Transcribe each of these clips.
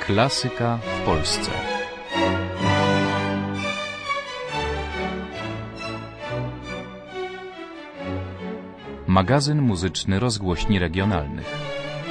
Klasyka w Polsce. Magazyn muzyczny rozgłośni regionalnych.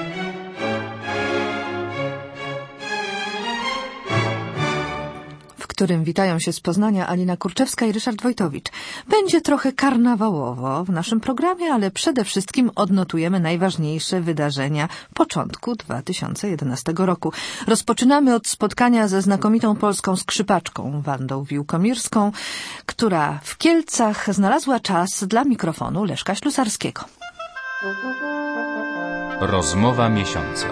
W którym witają się z Poznania Alina Kurczewska i Ryszard Wojtowicz. Będzie trochę karnawałowo w naszym programie, ale przede wszystkim odnotujemy najważniejsze wydarzenia początku 2011 roku. Rozpoczynamy od spotkania ze znakomitą polską skrzypaczką Wandą Wiłkomirską, która w Kielcach znalazła czas dla mikrofonu Leszka Ślusarskiego. Rozmowa miesiąca.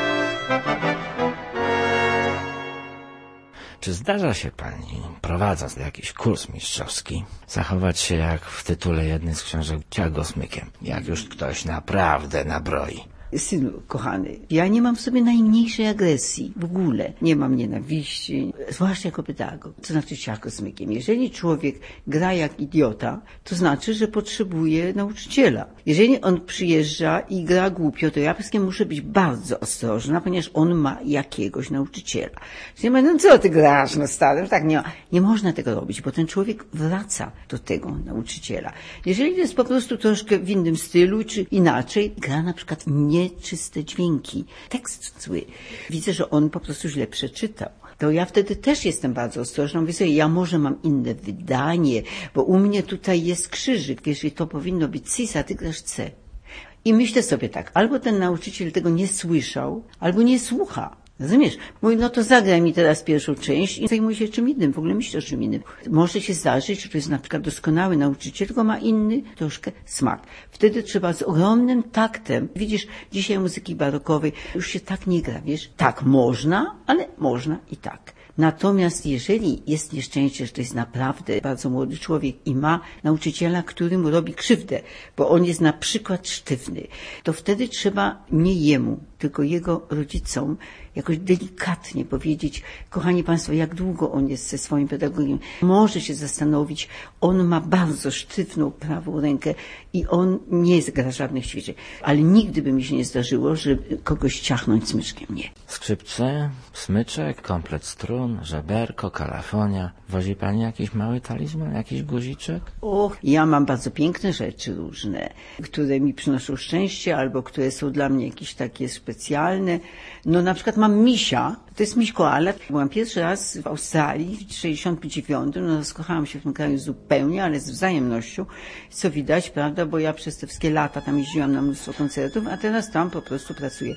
Czy zdarza się pani, prowadząc jakiś kurs mistrzowski, zachować się jak w tytule jednej z książek Ciago smykiem, jak już ktoś naprawdę nabroi? Synu kochany, ja nie mam w sobie najmniejszej agresji, w ogóle. Nie mam nienawiści, zwłaszcza jako pedagog. To znaczy ciacho smykiem. Jeżeli człowiek gra jak idiota, to znaczy, że potrzebuje nauczyciela. Jeżeli on przyjeżdża i gra głupio, to ja muszę być bardzo ostrożna, ponieważ on ma jakiegoś nauczyciela. Czyli no co ty grasz, no stary? Tak, nie można tego robić, bo ten człowiek wraca do tego nauczyciela. Jeżeli to jest po prostu troszkę w innym stylu, czy inaczej, gra na przykład nieczyste dźwięki, tekst zły. Widzę, że on po prostu źle przeczytał. To ja wtedy też jestem bardzo ostrożna. Mówię sobie, ja może mam inne wydanie, bo u mnie tutaj jest krzyżyk, jeżeli to powinno być cis, a ty grasz C. I myślę sobie tak, albo ten nauczyciel tego nie słyszał, albo nie słucha. Rozumiesz? Mówi, no to zagraj mi teraz pierwszą część i zajmuj się czym innym, w ogóle myślę o czym innym. Może się zdarzyć, że to jest na przykład doskonały nauczyciel, tylko ma inny troszkę smak. Wtedy trzeba z ogromnym taktem, widzisz, dzisiaj muzyki barokowej już się tak nie gra, wiesz? Tak można, ale można i tak. Natomiast jeżeli jest nieszczęście, że to jest naprawdę bardzo młody człowiek i ma nauczyciela, który mu robi krzywdę, bo on jest na przykład sztywny, to wtedy trzeba nie jemu, tylko jego rodzicom jakoś delikatnie powiedzieć, kochani państwo, jak długo on jest ze swoim pedagogiem. Może się zastanowić, on ma bardzo sztywną prawą rękę i on nie gra żadnych ćwiczeń. Ale nigdy by mi się nie zdarzyło, żeby kogoś ciachnąć smyczkiem. Nie. Skrzypce, smyczek, komplet strun, żeberko, kalafonia. Wozi pani jakiś mały talizman, jakiś guziczek? Och, ja mam bardzo piękne rzeczy różne, które mi przynoszą szczęście albo które są dla mnie jakieś takie specjalne. No na przykład mam misia, to jest miś koala. Byłam pierwszy raz w Australii w 69, no zakochałam się w tym kraju zupełnie, ale z wzajemnością, co widać, prawda, bo ja przez te wszystkie lata tam jeździłam na mnóstwo koncertów, a teraz tam po prostu pracuję.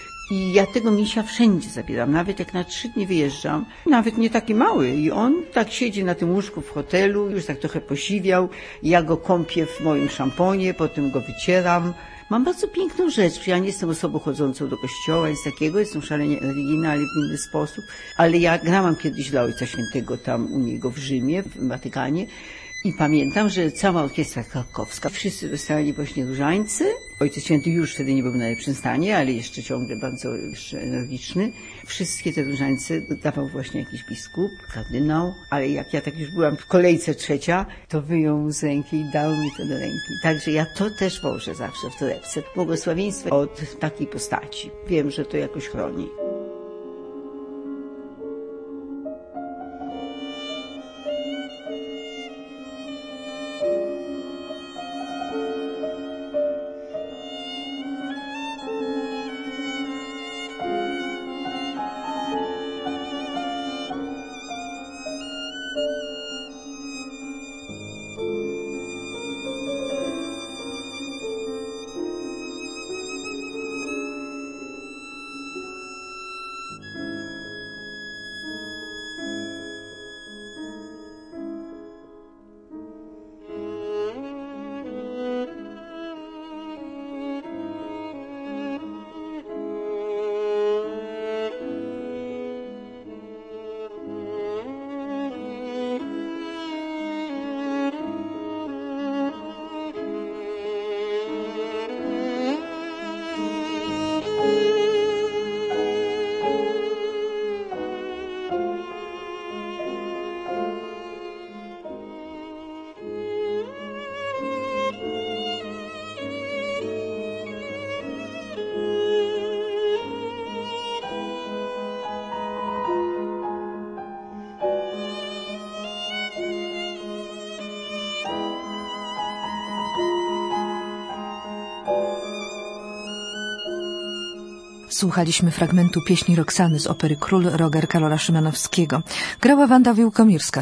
I ja tego misia wszędzie zabieram, nawet jak na 3 dni wyjeżdżam, nawet nie taki mały. I on tak siedzi na tym łóżku w hotelu, już tak trochę posiwiał, ja go kąpię w moim szamponie, potem go wycieram. Mam bardzo piękną rzecz, ja nie jestem osobą chodzącą do kościoła, nic takiego, jestem szalenie religijna, ale w inny sposób. Ale ja grałam kiedyś dla Ojca Świętego tam u niego w Rzymie, w Watykanie. I pamiętam, że cała orkiestra krakowska, wszyscy dostali właśnie różańce. Ojciec Święty już wtedy nie był w najlepszym stanie, ale jeszcze ciągle bardzo jeszcze energiczny. Wszystkie te różańce dawał właśnie jakiś biskup, kardynał, ale jak ja tak już byłam w kolejce 3, to wyjął z ręki i dał mi to do ręki. Także ja to też wożę zawsze w torebce. Błogosławieństwo od takiej postaci. Wiem, że to jakoś chroni. Słuchaliśmy fragmentu pieśni Roxany z opery Król Roger Karola Szymanowskiego. Grała Wanda Wiłkomirska.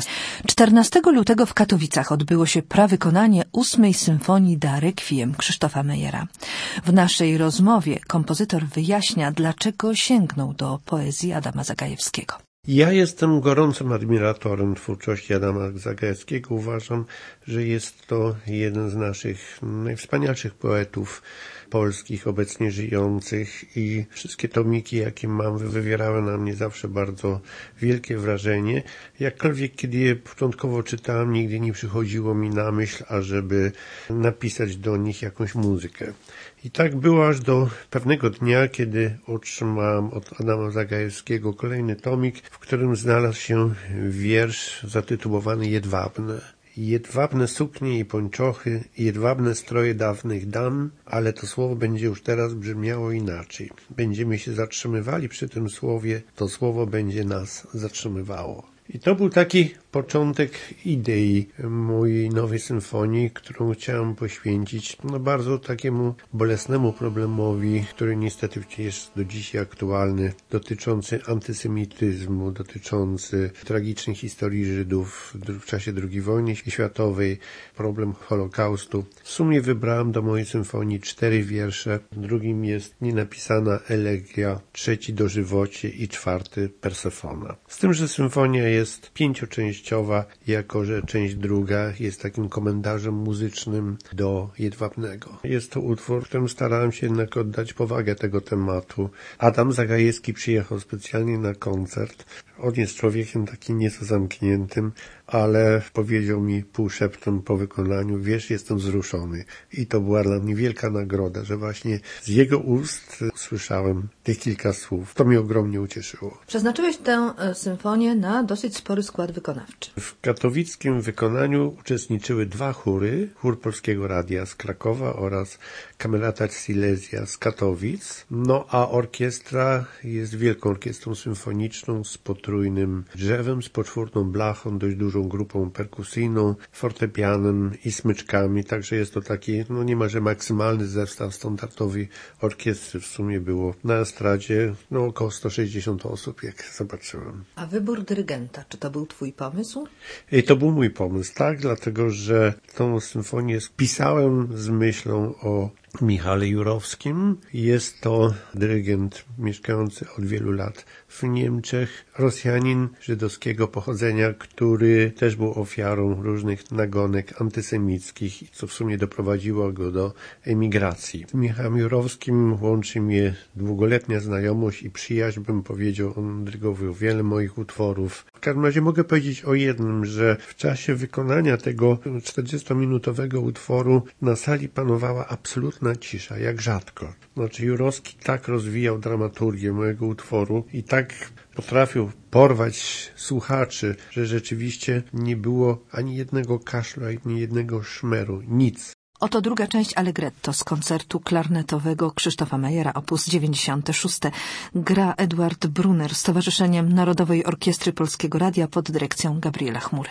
14 lutego w Katowicach odbyło się prawykonanie 8. symfonii Da Requiem Krzysztofa Mejera. W naszej rozmowie kompozytor wyjaśnia, dlaczego sięgnął do poezji Adama Zagajewskiego. Ja jestem gorącym admiratorem twórczości Adama Zagajewskiego. Uważam, że jest to jeden z naszych najwspanialszych poetów polskich obecnie żyjących i wszystkie tomiki, jakie mam, wywierały na mnie zawsze bardzo wielkie wrażenie. Jakkolwiek, kiedy je początkowo czytałem, nigdy nie przychodziło mi na myśl, ażeby napisać do nich jakąś muzykę. I tak było aż do pewnego dnia, kiedy otrzymałem od Adama Zagajewskiego kolejny tomik, w którym znalazł się wiersz zatytułowany Jedwabne. Jedwabne suknie i pończochy, jedwabne stroje dawnych dam, ale to słowo będzie już teraz brzmiało inaczej. Będziemy się zatrzymywali przy tym słowie, to słowo będzie nas zatrzymywało. I to był taki początek idei mojej nowej symfonii, którą chciałem poświęcić bardzo takiemu bolesnemu problemowi, który niestety jest do dzisiaj aktualny, dotyczący antysemityzmu, dotyczący tragicznej historii Żydów w czasie II wojny światowej, problem Holokaustu. W sumie wybrałem do mojej symfonii 4 wiersze. Drugim jest nienapisana elegia, 3 Dożywocie i 4 Persefona. Z tym, że symfonia jest 5-częściowa, jako że część druga jest takim komentarzem muzycznym do Jedwabnego. Jest to utwór, w którym starałem się jednak oddać powagę tego tematu. Adam Zagajewski przyjechał specjalnie na koncert. On jest człowiekiem takim nieco zamkniętym, ale powiedział mi półszeptem po wykonaniu, wiesz, jestem wzruszony. I to była dla mnie wielka nagroda, że właśnie z jego ust usłyszałem tych kilka słów. To mnie ogromnie ucieszyło. Przeznaczyłeś tę symfonię na dosyć spory skład wykonawczy. W katowickim wykonaniu uczestniczyły 2 chóry. Chór Polskiego Radia z Krakowa oraz Camerata Silesia z Katowic. No a orkiestra jest wielką orkiestrą symfoniczną z potrójnym drzewem, z poczwórną blachą, dość dużą grupą perkusyjną, fortepianem i smyczkami. Także jest to taki niemalże maksymalny zestaw standardowej orkiestry. W sumie było na estradzie około 160 osób, jak zobaczyłem. A wybór dyrygenta, czy to był twój pomysł? I to był mój pomysł, tak? Dlatego, że tą symfonię pisałem z myślą o Michale Jurowskim. Jest to dyrygent mieszkający od wielu lat w Niemczech, Rosjanin żydowskiego pochodzenia, który też był ofiarą różnych nagonek antysemickich, co w sumie doprowadziło go do emigracji. Z Michałem Jurowskim łączy mnie długoletnia znajomość i przyjaźń, bym powiedział. On dyrygował wiele moich utworów. W każdym razie mogę powiedzieć o jednym, że w czasie wykonania tego 40-minutowego utworu na sali panowała absolutna cisza, jak rzadko. Znaczy Jurowski tak rozwijał dramaturgię mojego utworu i tak potrafił porwać słuchaczy, że rzeczywiście nie było ani jednego kaszlu, ani jednego szmeru, nic. Oto druga część Allegretto z koncertu klarnetowego Krzysztofa Mejera, op. 96. Gra Edward Brunner z Towarzyszeniem Narodowej Orkiestry Polskiego Radia pod dyrekcją Gabriela Chmury.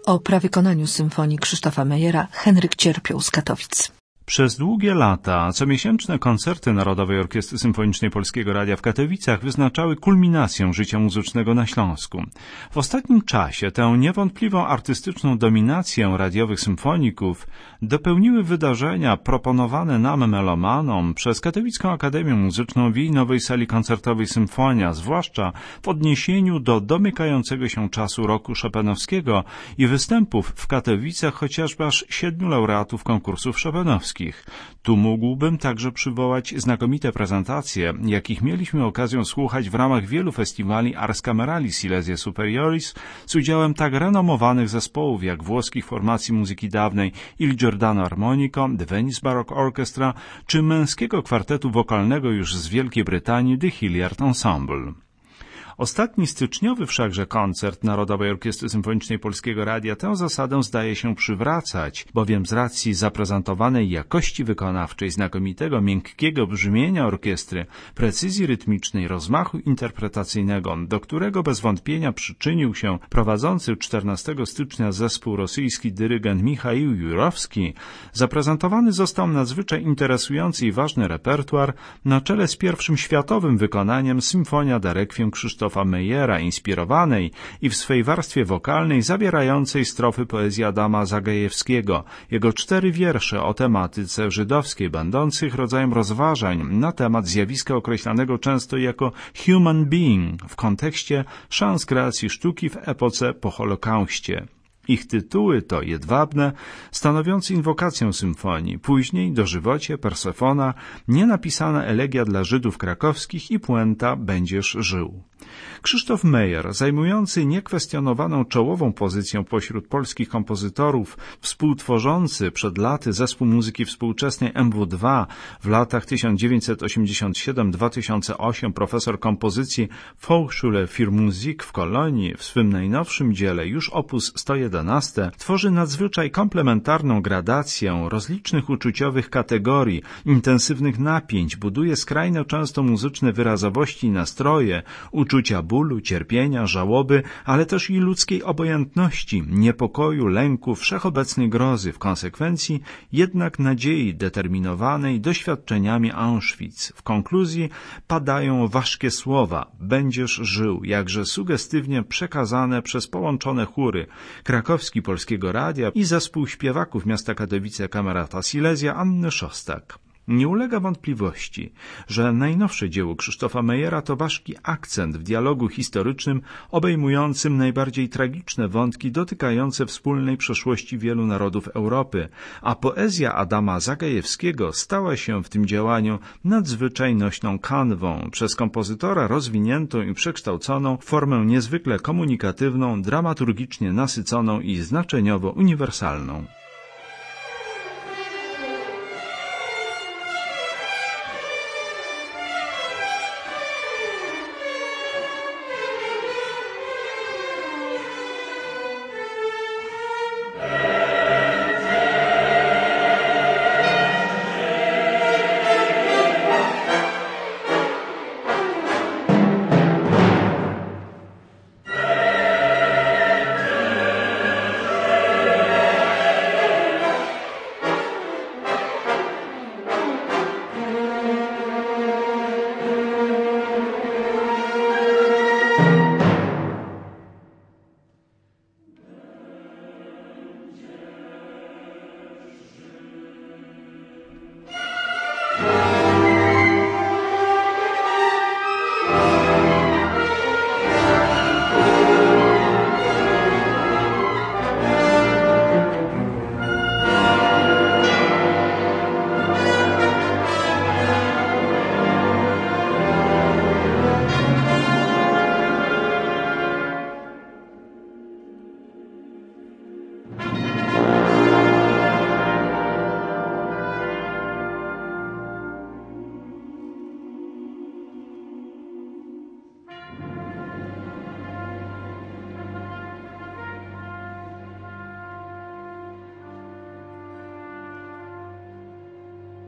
O prawykonaniu symfonii Krzysztofa Mejera Henryk Cierpioł z Katowic. Przez długie lata comiesięczne koncerty Narodowej Orkiestry Symfonicznej Polskiego Radia w Katowicach wyznaczały kulminację życia muzycznego na Śląsku. W ostatnim czasie tę niewątpliwą artystyczną dominację radiowych symfoników dopełniły wydarzenia proponowane nam melomanom przez Katowicką Akademię Muzyczną w jej nowej sali koncertowej Symfonia, zwłaszcza w odniesieniu do domykającego się czasu roku chopinowskiego i występów w Katowicach chociażby aż 7 laureatów konkursów chopinowskich. Tu mógłbym także przywołać znakomite prezentacje, jakich mieliśmy okazję słuchać w ramach wielu festiwali Ars Camerali Silesia Superioris z udziałem tak renomowanych zespołów jak włoskich formacji muzyki dawnej Il Giordano Armonico, The Venice Baroque Orchestra czy męskiego kwartetu wokalnego już z Wielkiej Brytanii The Hilliard Ensemble. Ostatni styczniowy wszakże koncert Narodowej Orkiestry Symfonicznej Polskiego Radia tę zasadę zdaje się przywracać, bowiem z racji zaprezentowanej jakości wykonawczej, znakomitego, miękkiego brzmienia orkiestry, precyzji rytmicznej, rozmachu interpretacyjnego, do którego bez wątpienia przyczynił się prowadzący 14 stycznia zespół rosyjski dyrygent Michaił Jurowski, zaprezentowany został nadzwyczaj interesujący i ważny repertuar na czele z pierwszym światowym wykonaniem Symfonia da Requiem Krzysztofa Mejera, inspirowanej i w swej warstwie wokalnej zawierającej strofy poezji Adama Zagajewskiego, jego 4 wiersze o tematyce żydowskiej, będących rodzajem rozważań na temat zjawiska określanego często jako human being w kontekście szans kreacji sztuki w epoce po Holokauście. Ich tytuły to Jedwabne, stanowiący inwokację symfonii, później Dożywocie, Persefona, Nienapisana elegia dla Żydów krakowskich i puenta Będziesz żył. Krzysztof Mejer, zajmujący niekwestionowaną czołową pozycję pośród polskich kompozytorów, współtworzący przed laty zespół muzyki współczesnej MW2, w latach 1987-2008 profesor kompozycji Fachschule für Musik w Kolonii, w swym najnowszym dziele już opus 111, tworzy nadzwyczaj komplementarną gradację rozlicznych uczuciowych kategorii, intensywnych napięć, buduje skrajnie często muzyczne wyrazowości i nastroje, uczucia bólu, cierpienia, żałoby, ale też i ludzkiej obojętności, niepokoju, lęku, wszechobecnej grozy, w konsekwencji jednak nadziei determinowanej doświadczeniami Auschwitz. W konkluzji padają ważkie słowa: będziesz żył, jakże sugestywnie przekazane przez połączone chóry krakowski Polskiego Radia i zespół śpiewaków miasta Katowice Kamerata Silesia Anny Szostak. Nie ulega wątpliwości, że najnowsze dzieło Krzysztofa Mejera to ważki akcent w dialogu historycznym obejmującym najbardziej tragiczne wątki dotykające wspólnej przeszłości wielu narodów Europy, a poezja Adama Zagajewskiego stała się w tym działaniu nadzwyczaj nośną kanwą, przez kompozytora rozwiniętą i przekształconą w formę niezwykle komunikatywną, dramaturgicznie nasyconą i znaczeniowo uniwersalną.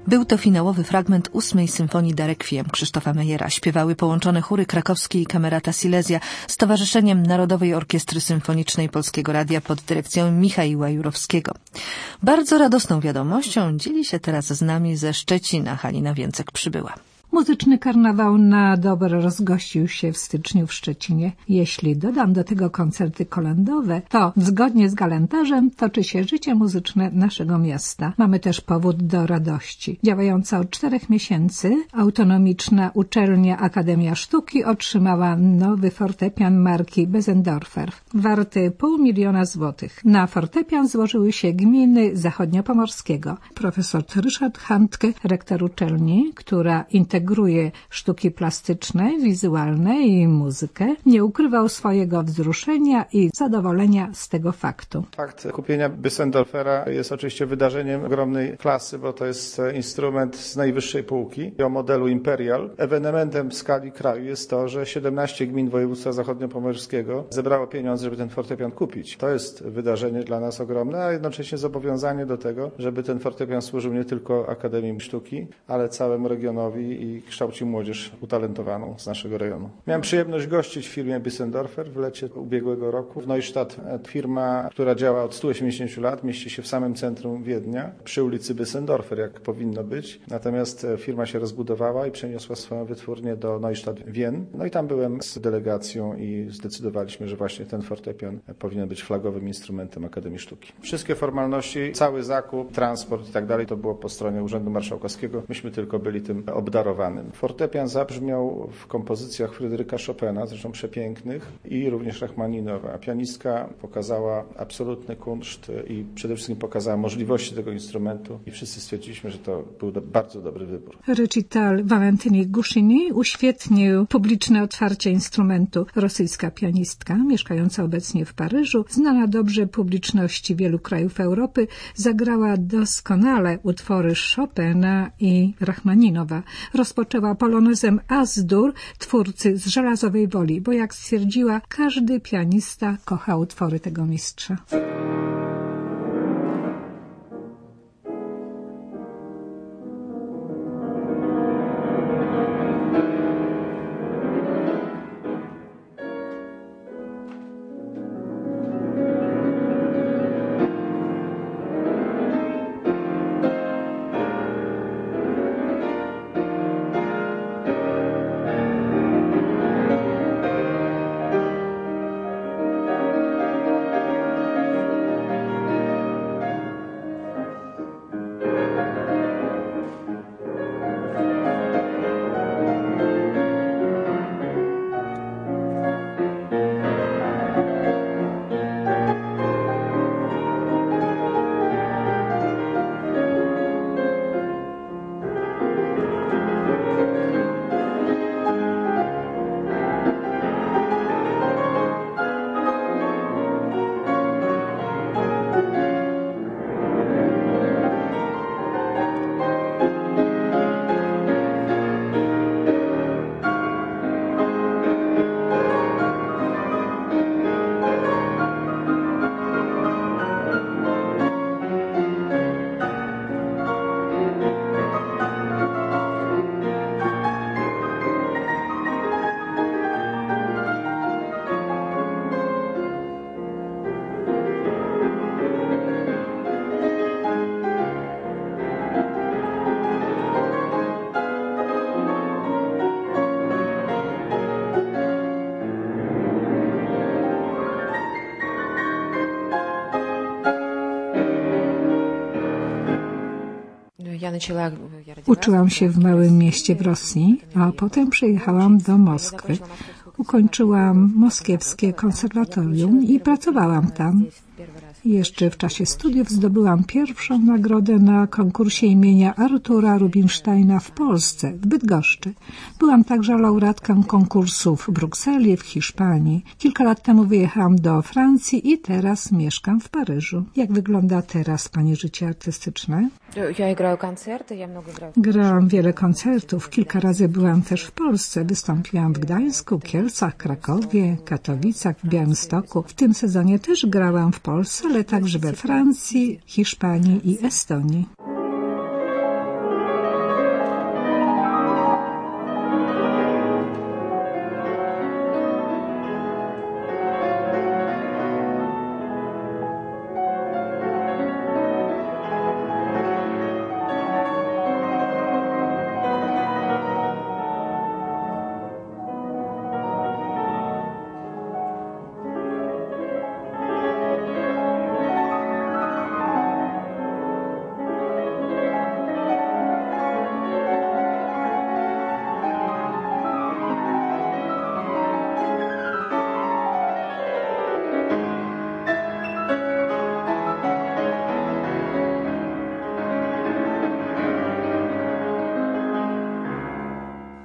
Był to finałowy fragment 8. symfonii de Requiem Krzysztofa Mejera. Śpiewały połączone chóry krakowskie i Camerata Silesia z Towarzyszeniem Narodowej Orkiestry Symfonicznej Polskiego Radia pod dyrekcją Michaiła Jurowskiego. Bardzo radosną wiadomością dzieli się teraz z nami ze Szczecina. Halina Więcek przybyła. Muzyczny karnawał na dobre rozgościł się w styczniu w Szczecinie. Jeśli dodam do tego koncerty kolędowe, to zgodnie z kalendarzem toczy się życie muzyczne naszego miasta. Mamy też powód do radości. Działająca od 4 miesięcy autonomiczna uczelnia Akademia Sztuki otrzymała nowy fortepian marki Besendorfer, warty 500 000 złotych. Na fortepian złożyły się gminy zachodniopomorskiego. Profesor Ryszard Handke, rektor uczelni, która integruje sztuki plastyczne, wizualne i muzykę, nie ukrywał swojego wzruszenia i zadowolenia z tego faktu. Fakt kupienia Besendorfera jest oczywiście wydarzeniem ogromnej klasy, bo to jest instrument z najwyższej półki o modelu Imperial. Ewenementem w skali kraju jest to, że 17 gmin województwa zachodniopomorskiego zebrało pieniądze, żeby ten fortepian kupić. To jest wydarzenie dla nas ogromne, a jednocześnie zobowiązanie do tego, żeby ten fortepian służył nie tylko Akademii Sztuki, ale całemu regionowi i kształcił młodzież utalentowaną z naszego rejonu. Miałem przyjemność gościć w firmie Besendorfer w lecie ubiegłego roku. W Neustadt, firma, która działa od 180 lat, mieści się w samym centrum Wiednia, przy ulicy Besendorfer, jak powinno być. Natomiast firma się rozbudowała i przeniosła swoją wytwórnię do Neustadt-Wien. No i tam byłem z delegacją i zdecydowaliśmy, że właśnie ten fortepian powinien być flagowym instrumentem Akademii Sztuki. Wszystkie formalności, cały zakup, transport i tak dalej, to było po stronie Urzędu Marszałkowskiego. Myśmy tylko byli tym obdarowani. Fortepian zabrzmiał w kompozycjach Fryderyka Chopina, zresztą przepięknych, i również Rachmaninowa. A pianistka pokazała absolutny kunszt i przede wszystkim pokazała możliwości tego instrumentu i wszyscy stwierdziliśmy, że to był bardzo dobry wybór. Recital Valentyny Gushini uświetnił publiczne otwarcie instrumentu. Rosyjska pianistka, mieszkająca obecnie w Paryżu, znana dobrze publiczności wielu krajów Europy, zagrała doskonale utwory Chopina i Rachmaninowa. Rozpoczęła polonezem Az-Dur, twórcy z Żelazowej Woli, bo jak stwierdziła, każdy pianista kocha utwory tego mistrza. Uczyłam się w małym mieście w Rosji, a potem przyjechałam do Moskwy. Ukończyłam moskiewskie konserwatorium i pracowałam tam. Jeszcze w czasie studiów zdobyłam pierwszą nagrodę na konkursie imienia Artura Rubinsteina w Polsce, w Bydgoszczy. Byłam także laureatką konkursów w Brukseli, w Hiszpanii. Kilka lat temu wyjechałam do Francji i teraz mieszkam w Paryżu. Jak wygląda teraz Pani życie artystyczne? Grałam wiele koncertów. Kilka razy byłam też w Polsce. Wystąpiłam w Gdańsku, Kielcach, Krakowie, Katowicach, w Białymstoku. W tym sezonie też grałam w Polsce, ale także we Francji, Hiszpanii i Estonii.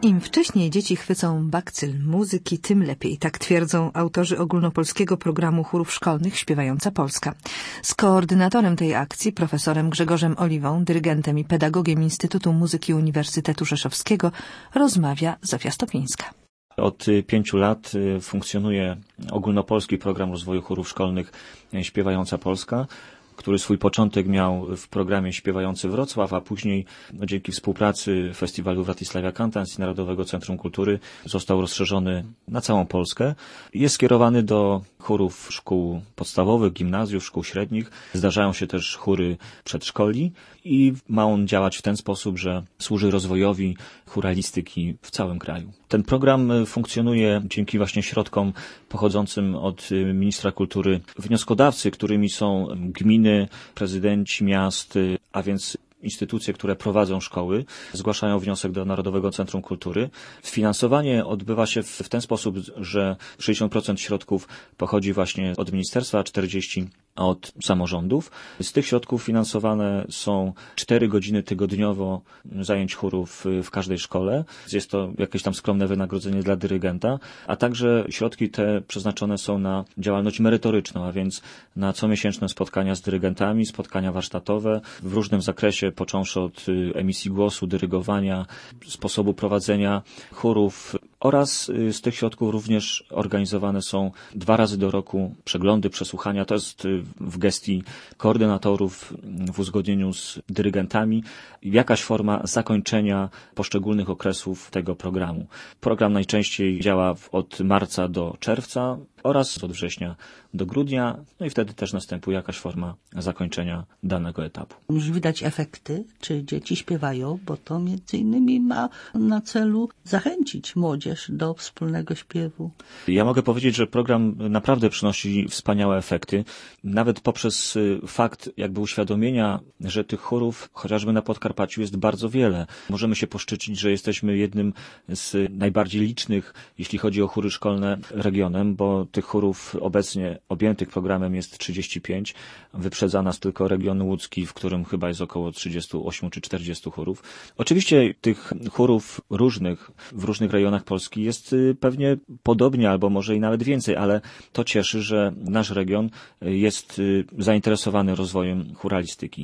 Im wcześniej dzieci chwycą bakcyl muzyki, tym lepiej. Tak twierdzą autorzy ogólnopolskiego programu chórów szkolnych Śpiewająca Polska. Z koordynatorem tej akcji, profesorem Grzegorzem Oliwą, dyrygentem i pedagogiem Instytutu Muzyki Uniwersytetu Rzeszowskiego, rozmawia Zofia Stopińska. Od 5 lat funkcjonuje ogólnopolski program rozwoju chórów szkolnych Śpiewająca Polska, który swój początek miał w programie Śpiewający Wrocław, a później dzięki współpracy Festiwalu Wratysławia Cantans i Narodowego Centrum Kultury został rozszerzony na całą Polskę. Jest skierowany do chórów szkół podstawowych, gimnazjów, szkół średnich. Zdarzają się też chóry przedszkoli i ma on działać w ten sposób, że służy rozwojowi chóralistyki w całym kraju. Ten program funkcjonuje dzięki właśnie środkom pochodzącym od ministra kultury. Wnioskodawcy, którymi są gminy, prezydenci miast, a więc instytucje, które prowadzą szkoły, zgłaszają wniosek do Narodowego Centrum Kultury. Finansowanie odbywa się w ten sposób, że 60% środków pochodzi właśnie od ministerstwa, a 40% od samorządów. Z tych środków finansowane są 4 godziny tygodniowo zajęć chórów w każdej szkole. Jest to jakieś tam skromne wynagrodzenie dla dyrygenta, a także środki te przeznaczone są na działalność merytoryczną, a więc na comiesięczne spotkania z dyrygentami, spotkania warsztatowe w różnym zakresie, począwszy od emisji głosu, dyrygowania, sposobu prowadzenia chórów, oraz z tych środków również organizowane są 2 razy do roku przeglądy, przesłuchania. To jest w gestii koordynatorów w uzgodnieniu z dyrygentami jakaś forma zakończenia poszczególnych okresów tego programu. Program najczęściej działa od marca do czerwca oraz od września do grudnia, no i wtedy też następuje jakaś forma zakończenia danego etapu. Już widać efekty, czy dzieci śpiewają, bo to między innymi ma na celu zachęcić młodzież do wspólnego śpiewu. Ja mogę powiedzieć, że program naprawdę przynosi wspaniałe efekty, nawet poprzez fakt jakby uświadomienia, że tych chórów chociażby na Podkarpaciu jest bardzo wiele. Możemy się poszczycić, że jesteśmy jednym z najbardziej licznych, jeśli chodzi o chóry szkolne, regionem, bo tych chórów obecnie objętych programem jest 35. Wyprzedza nas tylko region łódzki, w którym chyba jest około 38 czy 40 chórów. Oczywiście tych chórów różnych w różnych rejonach Polski jest pewnie podobnie, albo może i nawet więcej, ale to cieszy, że nasz region jest zainteresowany rozwojem chóralistyki.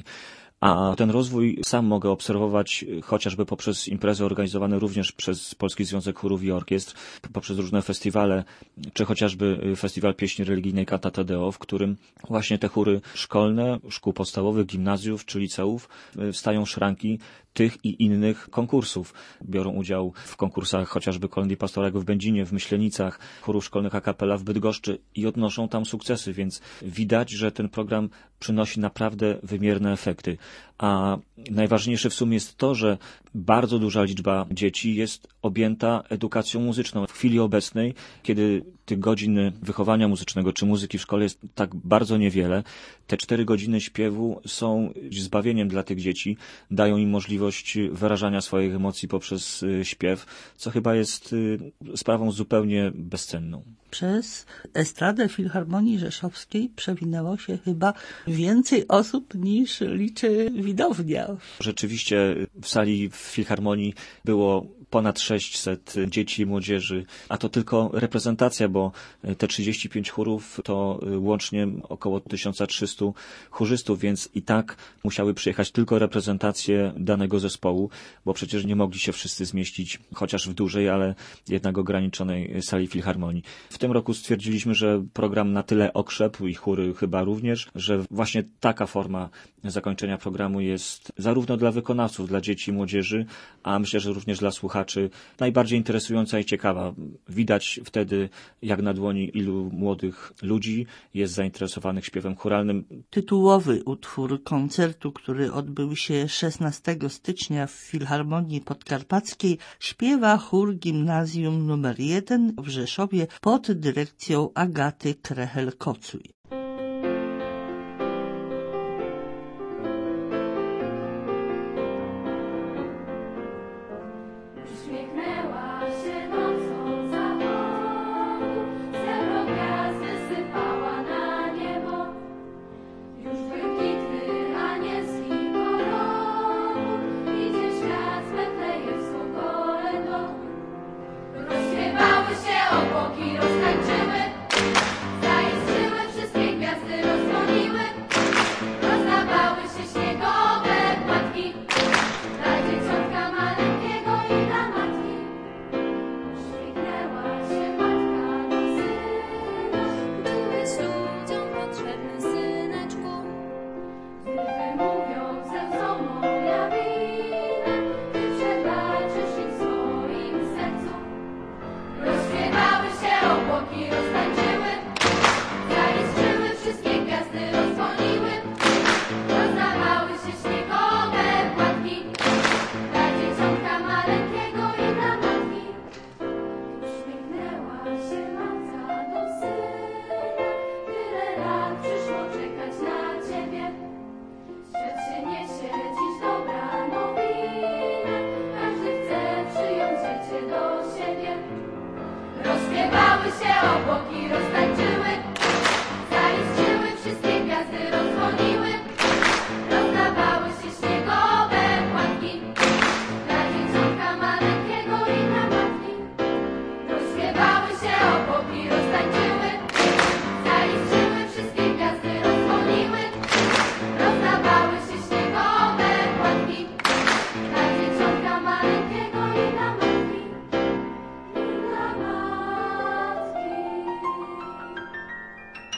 A ten rozwój sam mogę obserwować chociażby poprzez imprezy organizowane również przez Polski Związek Chórów i Orkiestr, poprzez różne festiwale, czy chociażby Festiwal Pieśni Religijnej Cantata Deo, w którym właśnie te chóry szkolne, szkół podstawowych, gimnazjów czy liceów wstają szranki tych i innych konkursów. Biorą udział w konkursach chociażby Kolędy Pastorego w Będzinie, w Myślenicach, chórów szkolnych a cappella w Bydgoszczy i odnoszą tam sukcesy, więc widać, że ten program przynosi naprawdę wymierne efekty. A najważniejsze w sumie jest to, że bardzo duża liczba dzieci jest objęta edukacją muzyczną. W chwili obecnej, kiedy tych godzin wychowania muzycznego czy muzyki w szkole jest tak bardzo niewiele, te 4 godziny śpiewu są zbawieniem dla tych dzieci, dają im możliwość wyrażania swoich emocji poprzez śpiew, co chyba jest sprawą zupełnie bezcenną. Przez estradę Filharmonii Rzeszowskiej przewinęło się chyba więcej osób niż liczy widownia. Rzeczywiście w sali w Filharmonii było ponad 600 dzieci i młodzieży, a to tylko reprezentacja, bo te 35 chórów to łącznie około 1300 chórzystów, więc i tak musiały przyjechać tylko reprezentacje danego zespołu, bo przecież nie mogli się wszyscy zmieścić, chociaż w dużej, ale jednak ograniczonej sali Filharmonii. W tym roku stwierdziliśmy, że program na tyle okrzepł i chóry chyba również, że właśnie taka forma zakończenia programu jest zarówno dla wykonawców, dla dzieci i młodzieży, a myślę, że również dla słuchaczy najbardziej interesująca i ciekawa. Widać wtedy, jak na dłoni, ilu młodych ludzi jest zainteresowanych śpiewem chóralnym. Tytułowy utwór koncertu, który odbył się 16 stycznia w Filharmonii Podkarpackiej, śpiewa chór Gimnazjum nr 1 w Rzeszowie pod dyrekcją Agaty Krechel-Kocuj. Idzie świat z Betlejewską kolędą.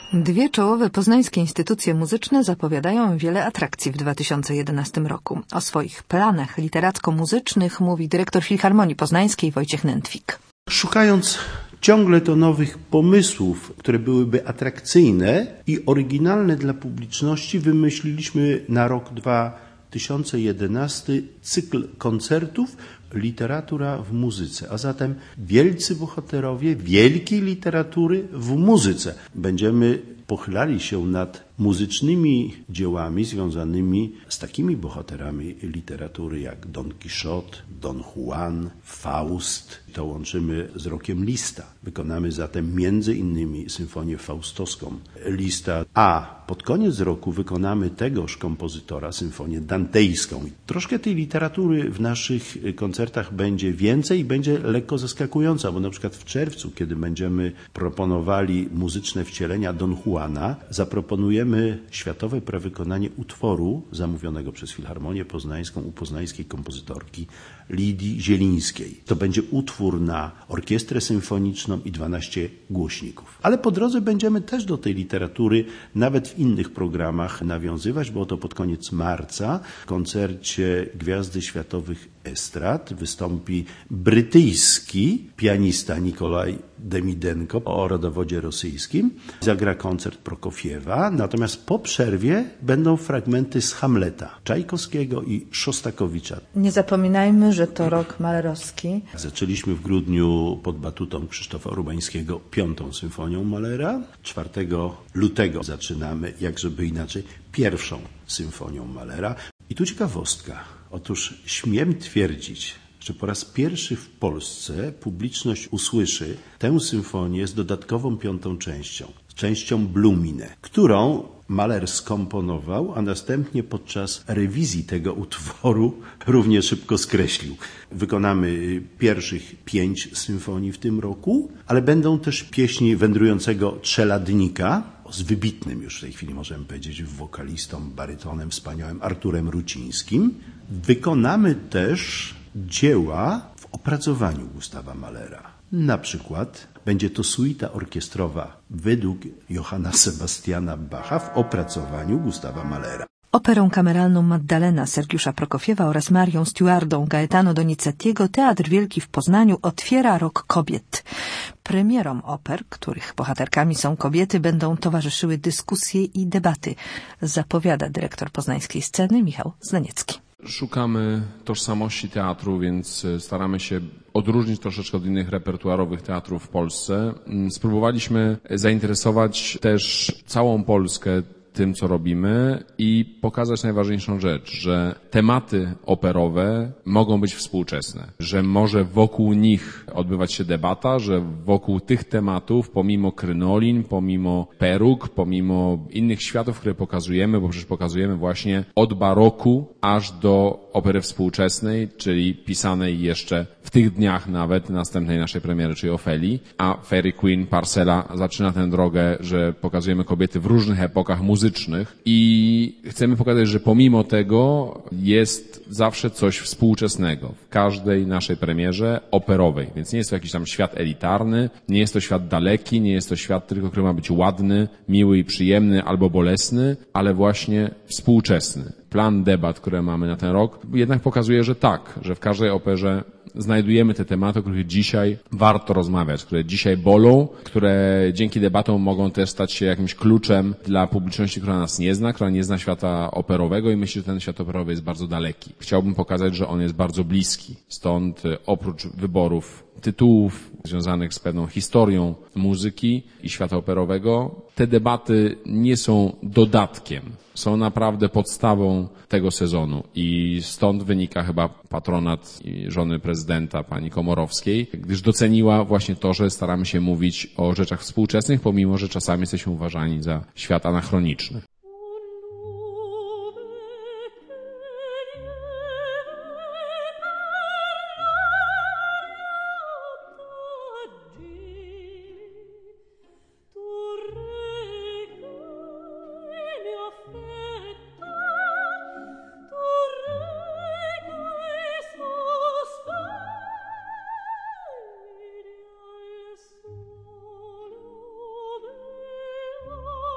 Dwie czołowe poznańskie instytucje muzyczne zapowiadają wiele atrakcji w 2011 roku. O swoich planach literacko-muzycznych mówi dyrektor Filharmonii Poznańskiej Wojciech Nętwik. Szukając ciągle to nowych pomysłów, które byłyby atrakcyjne i oryginalne dla publiczności, wymyśliliśmy na rok 2011 cykl koncertów Literatura w muzyce, a zatem wielcy bohaterowie wielkiej literatury w muzyce. Będziemy pochylali się nad muzycznymi dziełami związanymi z takimi bohaterami literatury jak Don Quixote, Don Juan, Faust. To łączymy z rokiem Lista. Wykonamy zatem między innymi symfonię faustowską Lista, a pod koniec roku wykonamy tegoż kompozytora symfonię dantejską. Troszkę tej literatury w naszych koncertach będzie więcej i będzie lekko zaskakująca, bo na przykład w czerwcu, kiedy będziemy proponowali muzyczne wcielenia Don Juana, zaproponujemy światowe prewykonanie utworu zamówionego przez Filharmonię Poznańską u poznańskiej kompozytorki Lidii Zielińskiej. To będzie utwór na orkiestrę symfoniczną i 12 głośników. Ale po drodze będziemy też do tej literatury nawet w innych programach nawiązywać, bo to pod koniec marca w koncercie Gwiazdy Światowych Estrad wystąpi brytyjski pianista Nikolaj Demidenko o rodowodzie rosyjskim. Zagra koncert Prokofiewa, natomiast po przerwie będą fragmenty z Hamleta, Czajkowskiego i Szostakowicza. Nie zapominajmy, że to rok malerowski. Zaczęliśmy w grudniu pod batutą Krzysztofa Rubańskiego 5. symfonią Mahlera. 4 lutego zaczynamy, jak żeby inaczej, 1. symfonią Mahlera. I tu ciekawostka. Otóż śmiem twierdzić, że po raz pierwszy w Polsce publiczność usłyszy tę symfonię z dodatkową 5. częścią Blumine, którą Mahler skomponował, a następnie podczas rewizji tego utworu równie szybko skreślił. Wykonamy pierwszych 5 symfonii w tym roku, ale będą też pieśni wędrującego czeladnika z wybitnym już w tej chwili możemy powiedzieć wokalistą, barytonem wspaniałym Arturem Rucińskim. Wykonamy też dzieła w opracowaniu Gustawa Mahlera. Na przykład będzie to suita orkiestrowa według Johanna Sebastiana Bacha w opracowaniu Gustawa Mahlera. Operą kameralną Maddalena Sergiusza Prokofiewa oraz Marią Stuardą Gaetano Donizettiego Teatr Wielki w Poznaniu otwiera Rok Kobiet. Premierom oper, których bohaterkami są kobiety, będą towarzyszyły dyskusje i debaty, zapowiada dyrektor poznańskiej sceny Michał Zdaniecki. Szukamy tożsamości teatru, więc staramy się odróżnić troszeczkę od innych repertuarowych teatrów w Polsce. Spróbowaliśmy zainteresować też całą Polskę tym, co robimy i pokazać najważniejszą rzecz, że tematy operowe mogą być współczesne, że może wokół nich odbywać się debata, że wokół tych tematów, pomimo krynolin, pomimo peruk, pomimo innych światów, które pokazujemy, bo przecież pokazujemy właśnie od baroku aż do opery współczesnej, czyli pisanej jeszcze w tych dniach nawet następnej naszej premiery, czyli Ofelii, a Fairy Queen Parcela zaczyna tę drogę, że pokazujemy kobiety w różnych epokach muzycznych i chcemy pokazać, że pomimo tego jest zawsze coś współczesnego w każdej naszej premierze operowej, więc nie jest to jakiś tam świat elitarny, nie jest to świat daleki, nie jest to świat tylko, który ma być ładny, miły i przyjemny albo bolesny, ale właśnie współczesny. Plan debat, które mamy na ten rok, jednak pokazuje, że tak, że w każdej operze znajdujemy te tematy, o których dzisiaj warto rozmawiać, które dzisiaj bolą, które dzięki debatom mogą też stać się jakimś kluczem dla publiczności, która nas nie zna, która nie zna świata operowego i myśli, że ten świat operowy jest bardzo daleki. Chciałbym pokazać, że on jest bardzo bliski. Stąd oprócz wyborów tytułów związanych z pewną historią muzyki i świata operowego, te debaty nie są dodatkiem, są naprawdę podstawą tego sezonu i stąd wynika chyba patronat żony prezydenta, pani Komorowskiej, gdyż doceniła właśnie to, że staramy się mówić o rzeczach współczesnych, pomimo że czasami jesteśmy uważani za świat anachroniczny. Oh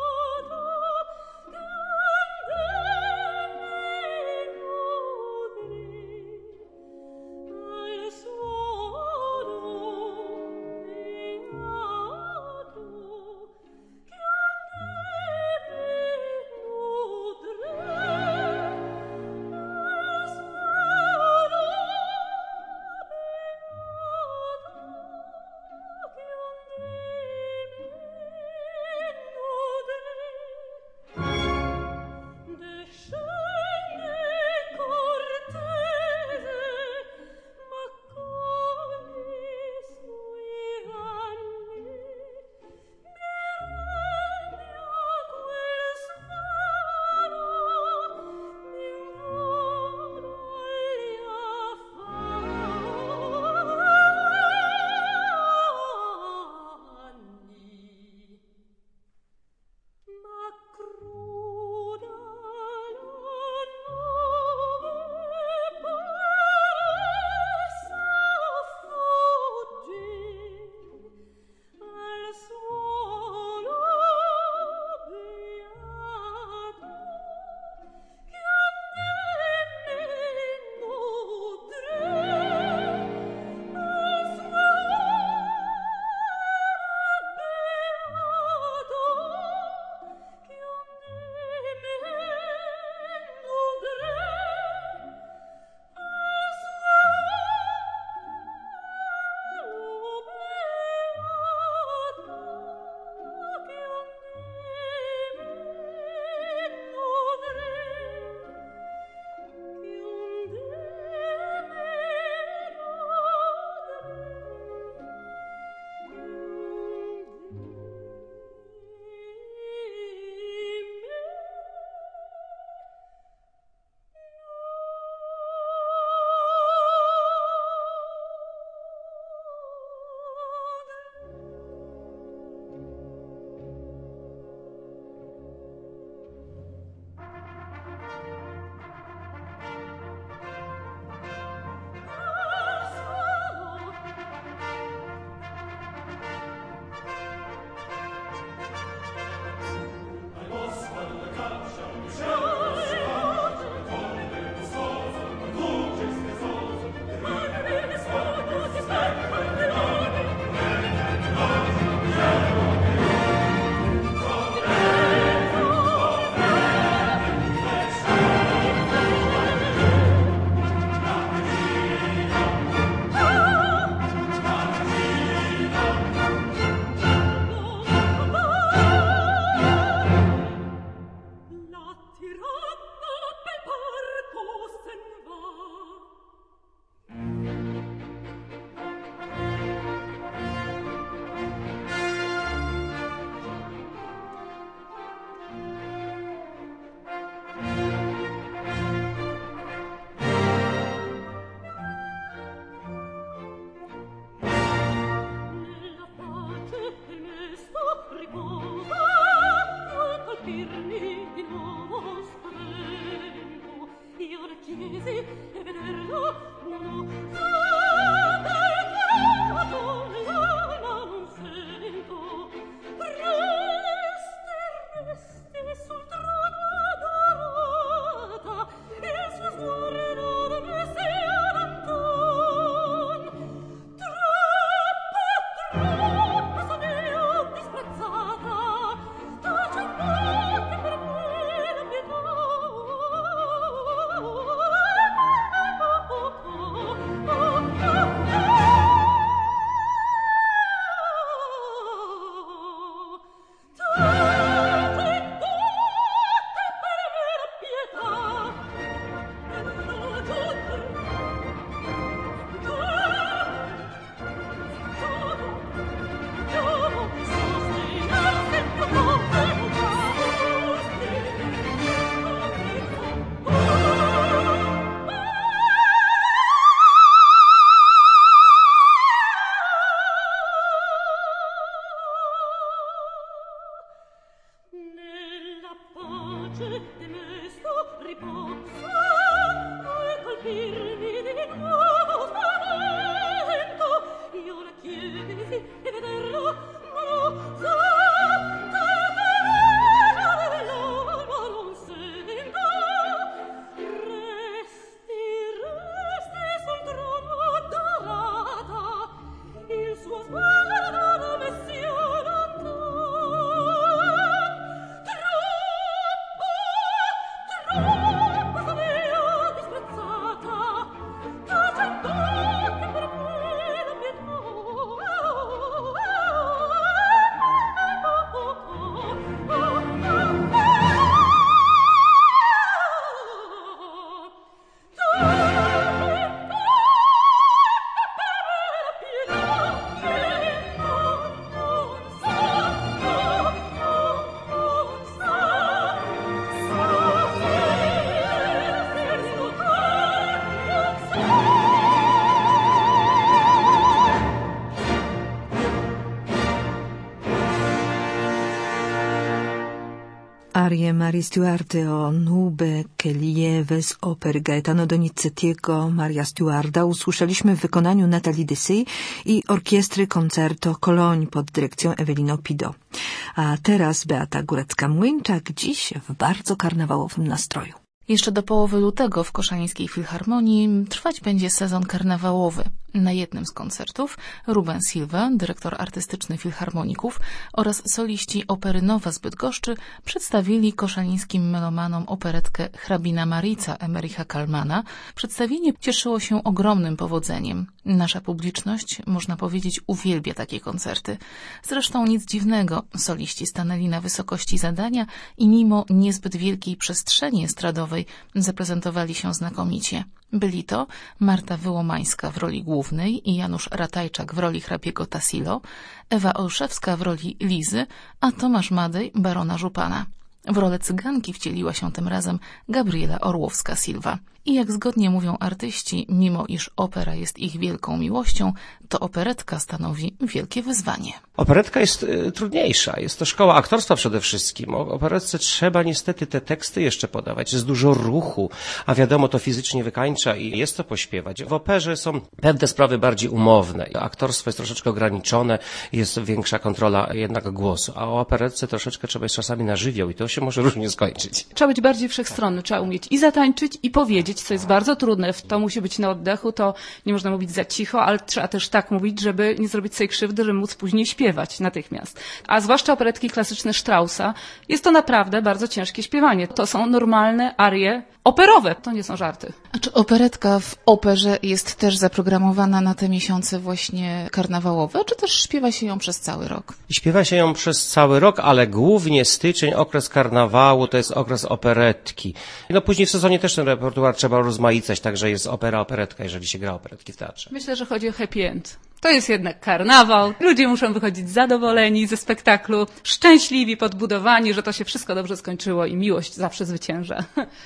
Arię Marii Stuarty o Nube che lieve z opery Gaetano Donizettiego Maria Stuarda usłyszeliśmy w wykonaniu Nathalie Dessay i orkiestry Concerto Cologne pod dyrekcją Eweliny Opido. A teraz Beata Górecka-Młyńczak, dziś w bardzo karnawałowym nastroju. Jeszcze do połowy lutego w Koszalińskiej Filharmonii trwać będzie sezon karnawałowy. Na jednym z koncertów Ruben Silva, dyrektor artystyczny Filharmoników oraz soliści Opery Nowa z Bydgoszczy przedstawili koszalińskim melomanom operetkę Hrabina Marica Emericha Kalmana. Przedstawienie cieszyło się ogromnym powodzeniem. Nasza publiczność, można powiedzieć, uwielbia takie koncerty. Zresztą nic dziwnego, soliści stanęli na wysokości zadania i mimo niezbyt wielkiej przestrzeni estradowej zaprezentowali się znakomicie. Byli to Marta Wyłomańska w roli głównej i Janusz Ratajczak w roli hrabiego Tassilo, Ewa Olszewska w roli Lizy, a Tomasz Madej barona Żupana. W rolę cyganki wcieliła się tym razem Gabriela Orłowska-Silva. I jak zgodnie mówią artyści, mimo iż opera jest ich wielką miłością, to operetka stanowi wielkie wyzwanie. Operetka jest trudniejsza. Jest to szkoła aktorstwa przede wszystkim. O operetce trzeba niestety te teksty jeszcze podawać. Jest dużo ruchu, a wiadomo, to fizycznie wykańcza i jest to pośpiewać. W operze są pewne sprawy bardziej umowne. Aktorstwo jest troszeczkę ograniczone, jest większa kontrola jednak głosu, a o operetce troszeczkę trzeba jest czasami na żywioł i to się może różnie skończyć. Trzeba być bardziej wszechstronny, trzeba umieć i zatańczyć, i powiedzieć, co jest bardzo trudne. To musi być na oddechu, to nie można mówić za cicho, ale trzeba też tak mówić, żeby nie zrobić sobie krzywdy, żeby móc później śpiewać natychmiast. A zwłaszcza operetki klasyczne Straussa, jest to naprawdę bardzo ciężkie śpiewanie. To są normalne arie operowe, to nie są żarty. A czy operetka w operze jest też zaprogramowana na te miesiące właśnie karnawałowe, czy też śpiewa się ją przez cały rok? Śpiewa się ją przez cały rok, ale głównie styczeń, okres karnawału, to jest okres operetki. No później w sezonie też ten repertuar trzeba rozmaicać, także jest opera, operetka, jeżeli się gra operetki w teatrze. Myślę, że chodzi o happy end. To jest jednak karnawał. Ludzie muszą wychodzić zadowoleni ze spektaklu, szczęśliwi, podbudowani, że to się wszystko dobrze skończyło i miłość zawsze zwycięża.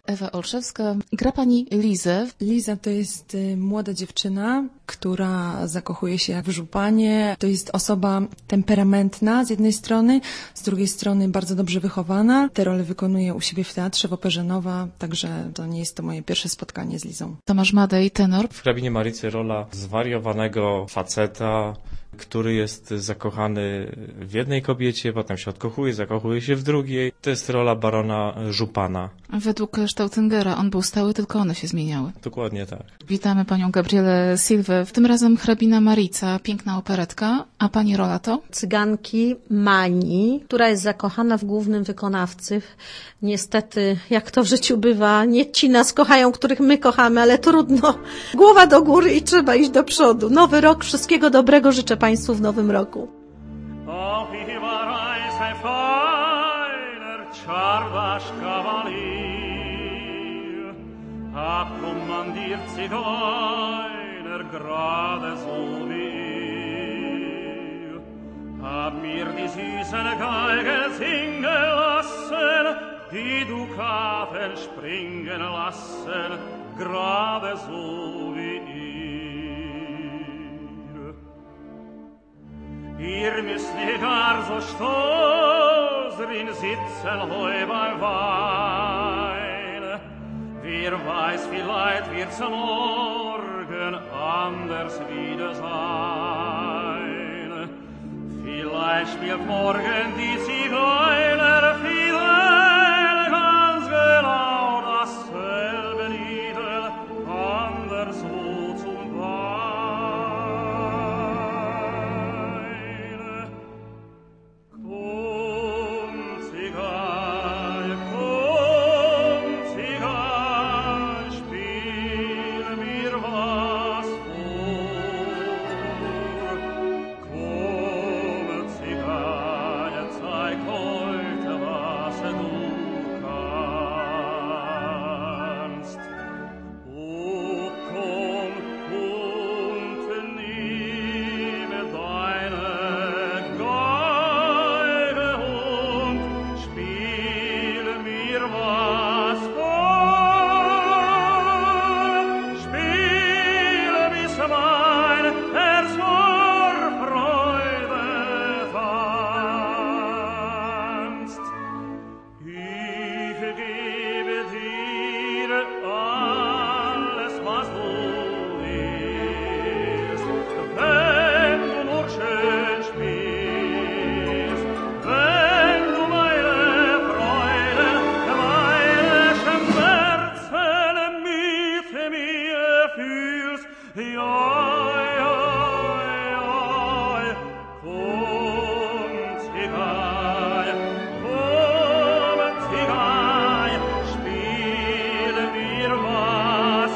Ewa Olszewska. Gra pani Lizę. Liza to jest młoda dziewczyna, która zakochuje się jak w żupanie. To jest osoba temperamentna z jednej strony, z drugiej strony bardzo dobrze wychowana. Te role wykonuje u siebie w teatrze, w Operze Nowa, także to nie jest to moje pierwsze spotkanie z Lizą. Tomasz Madej, tenor. W hrabinie Marycy rola zwariowanego faceta, który jest zakochany w jednej kobiecie, potem się odkochuje, zakochuje się w drugiej. To jest rola barona Żupana. Według Stautingera on był stały, tylko one się zmieniały. Dokładnie tak. Witamy panią Gabrielę Silwę. Tym razem hrabina Marica, piękna operetka. A pani rola to? Cyganki Mani, która jest zakochana w głównym wykonawcy. Niestety, jak to w życiu bywa, nie ci nas kochają, których my kochamy, ale trudno. Głowa do góry i trzeba iść do przodu. Nowy rok, wszystkiego dobrego życzę Państwu w nowym roku. Hab mir die süßen Geigen singen lassen, die Dukaten springen lassen, gerade so wie ihr. Ihr müsst nicht gar so stolz drin sitzen, heu beim Wein. Wer weiß, vielleicht wird's morgen anders wieder sein. Vielleicht spielt morgen die Zigeuner Fiedel ganz genau dasselbe Lied, anderswo zum Wein. Komm, Zigeun, spiel mir was vor. Komm, zeig heute, was du kannst. Oh, komm und nimm deine Geige und spiel mir was vor. Spiel, bis mein Herz vor Freude tanzt. Ich gebe dir alles, was du willst, wenn du nur schön spielst, wenn du meine Freude, meine Schmerzen mit mir fühlst. Ja, ja, ja, komm, Zigeun, spiel mir was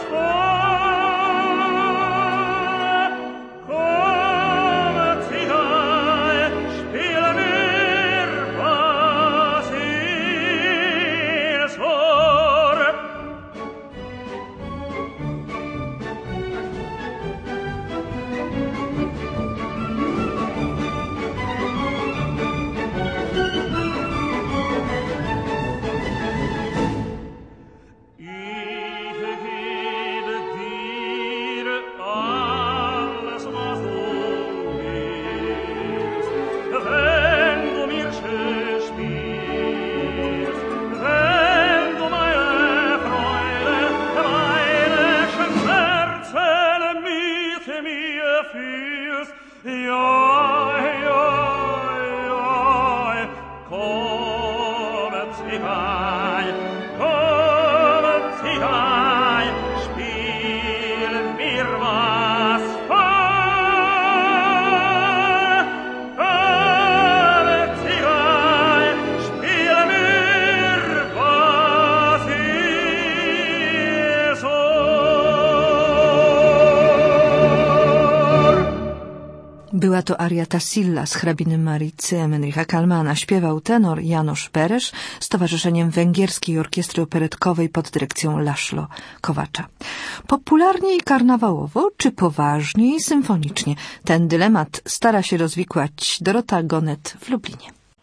vor. Komm, Zigeun, spiel mir was ist vor. Ich gebe dir alles, was du willst, wenn du mir schön spielst, wenn du meine Freude, meine Schmerzen mit mir fühlst. Ja, ja, ja, komm, Zigeun, spiel mir was vor. Komm, Zigeun, spiel mir was ist vor. Była to aria Tassilla z hrabiny Maricy Emricha Kalmana. Śpiewał tenor Janusz Beresz z Towarzyszeniem Węgierskiej Orkiestry Operetkowej pod dyrekcją Laszlo Kowacza. Popularnie i karnawałowo, czy poważnie i symfonicznie? Ten dylemat stara się rozwikłać Dorota Gonet w Lublinie.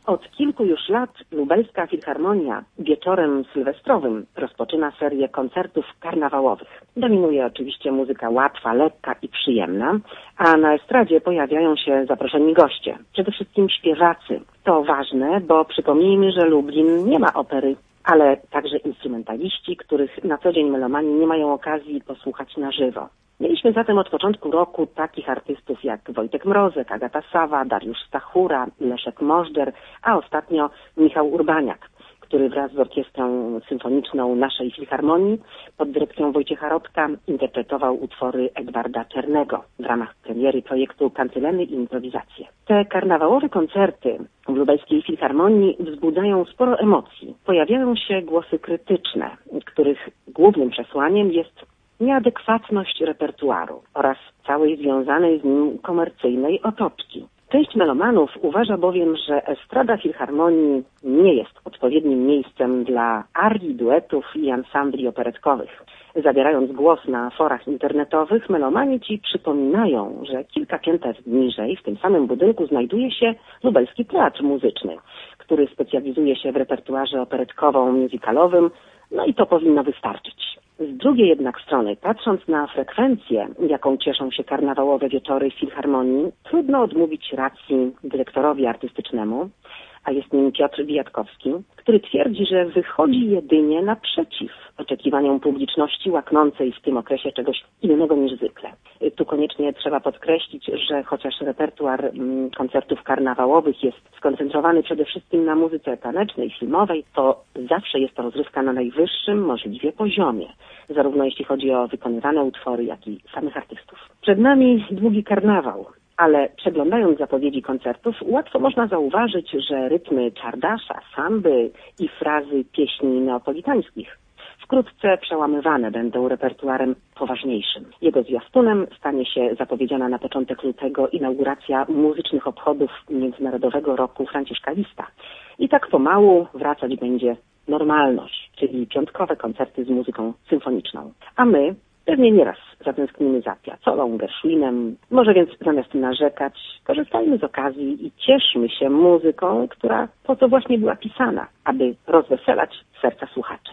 Od kilku już lat Lubelska Filharmonia wieczorem sylwestrowym rozpoczyna serię koncertów karnawałowych. Dominuje oczywiście muzyka łatwa, lekka i przyjemna, a na estradzie pojawiają się zaproszeni goście, przede wszystkim śpiewacy. To ważne, bo przypomnijmy, że Lublin nie ma opery, ale także instrumentaliści, których na co dzień melomani nie mają okazji posłuchać na żywo. Mieliśmy zatem od początku roku takich artystów jak Wojtek Mrozek, Agata Sawa, Dariusz Stachura, Leszek Możdżer, a ostatnio Michał Urbaniak, który wraz z Orkiestrą Symfoniczną Naszej Filharmonii pod dyrekcją Wojciecha Rodka interpretował utwory Edwarda Czernego w ramach premiery projektu Kantyleny i improwizacje. Te karnawałowe koncerty w Lubelskiej Filharmonii wzbudzają sporo emocji. Pojawiają się głosy krytyczne, których głównym przesłaniem jest nieadekwatność repertuaru oraz całej związanej z nim komercyjnej otoczki. Część melomanów uważa bowiem, że estrada Filharmonii nie jest odpowiednim miejscem dla arii, duetów i ansambli operetkowych. Zabierając głos na forach internetowych, melomani ci przypominają, że kilka pięter niżej w tym samym budynku znajduje się Lubelski Teatr Muzyczny, który specjalizuje się w repertuarze operetkowo-muzykalowym, no i to powinno wystarczyć. Z drugiej jednak strony, patrząc na frekwencję, jaką cieszą się karnawałowe wieczory w Filharmonii, trudno odmówić racji dyrektorowi artystycznemu, a jest nim Piotr Wijatkowski, który twierdzi, że wychodzi jedynie naprzeciw oczekiwaniom publiczności łaknącej w tym okresie czegoś innego niż zwykle. Tu koniecznie trzeba podkreślić, że chociaż repertuar koncertów karnawałowych jest skoncentrowany przede wszystkim na muzyce tanecznej, filmowej, to zawsze jest to rozrywka na najwyższym możliwie poziomie, zarówno jeśli chodzi o wykonywane utwory, jak i samych artystów. Przed nami długi karnawał, ale przeglądając zapowiedzi koncertów, łatwo można zauważyć, że rytmy czardasza, samby i frazy pieśni neapolitańskich wkrótce przełamywane będą repertuarem poważniejszym. Jego zwiastunem stanie się zapowiedziana na początek lutego inauguracja muzycznych obchodów Międzynarodowego Roku Franciszka Lista. I tak pomału wracać będzie normalność, czyli piątkowe koncerty z muzyką symfoniczną. A my pewnie nieraz zatęsknimy za Piazzollą, Gershwinem. Może więc zamiast narzekać, korzystajmy z okazji i cieszmy się muzyką, która po to właśnie była pisana, aby rozweselać serca słuchaczy.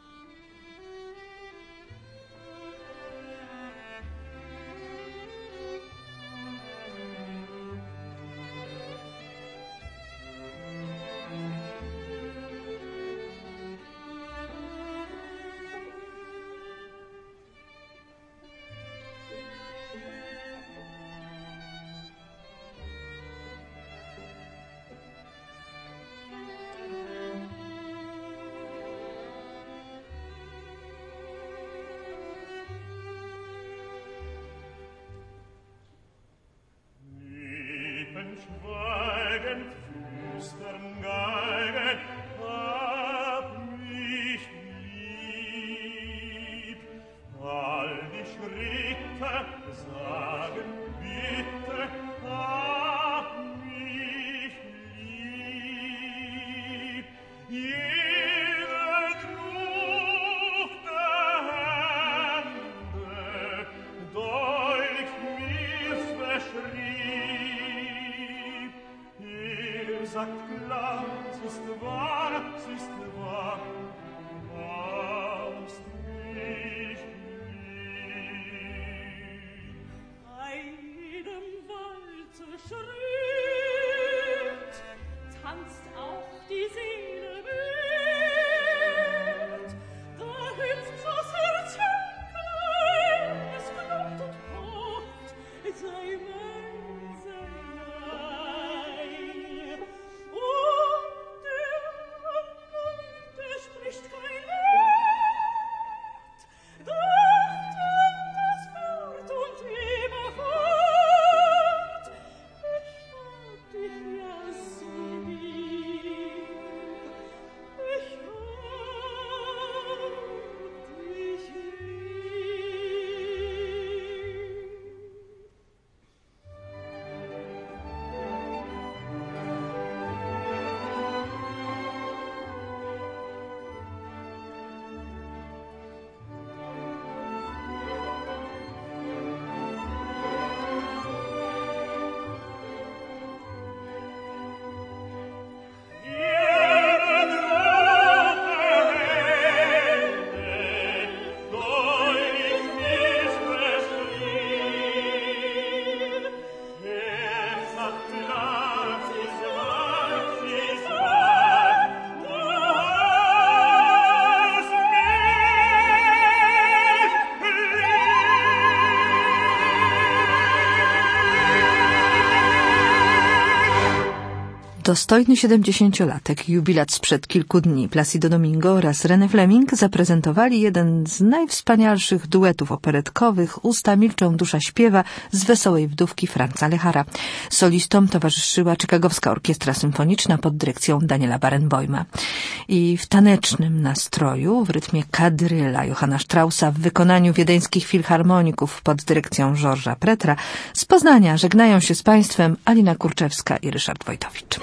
Schweigen, flüstern, geigen, hab mich lieb. All die Schritte sagen bitte, hab mich lieb. Jeder Druck der Hände deutlich mir's verschrieb. Sagt klar, es ist wahr, hast mich lieb. Bei jedem Walzerschritt tanzt auch die Seele mit. Da hüpft das Herzchen, es klopft und pocht, sei mein, sei mein. Und der Mund, der spricht Dostojny 70-latek, jubilat sprzed kilku dni, Placido Domingo oraz René Fleming zaprezentowali jeden z najwspanialszych duetów operetkowych Usta milczą, dusza śpiewa z Wesołej wdówki Franza Lehara. Solistom towarzyszyła Chicagowska Orkiestra Symfoniczna pod dyrekcją Daniela Barenboima. I w tanecznym nastroju, w rytmie kadryla Johanna Straussa w wykonaniu wiedeńskich filharmoników pod dyrekcją Georgesa Pretra z Poznania żegnają się z Państwem Alina Kurczewska i Ryszard Wojtowicz.